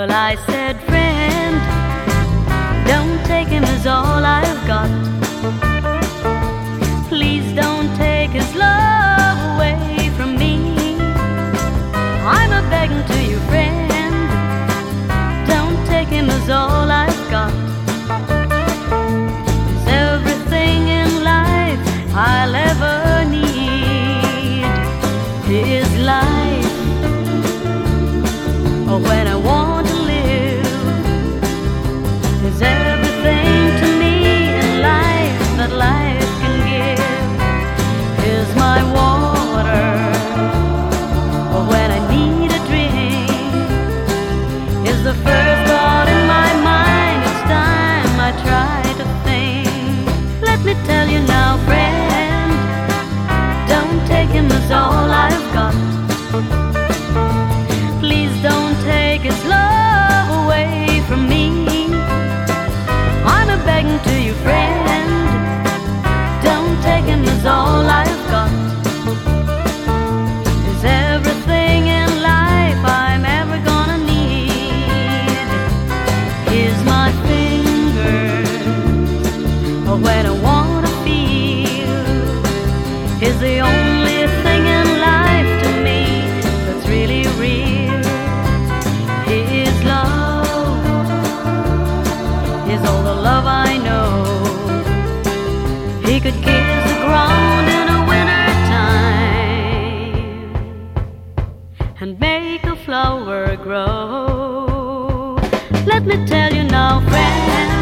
Well, I said, friend, don't take him as all I've got. Please don't take his love away from me. I'm a begging to you, friend, don't take him as all I've got. 'Cause everything in life I'll ever need is life. Or when I want to live, is everything to me in life that life can give. Is my water, or when I need a drink, is the first thought in my mind each time I try to think. Let me tell you now, friend, don't take him as all I've got. Please don't take his love away from me. I'm a begging to you, friend, don't take him as all I've got. Is everything in life I'm ever gonna need. Is my fingers, or when I wanna feel, is the only thing in life to me that's really real. His love is all the love I know. He could kiss the ground in a winter time and make a flower grow. Let me tell you now, friend,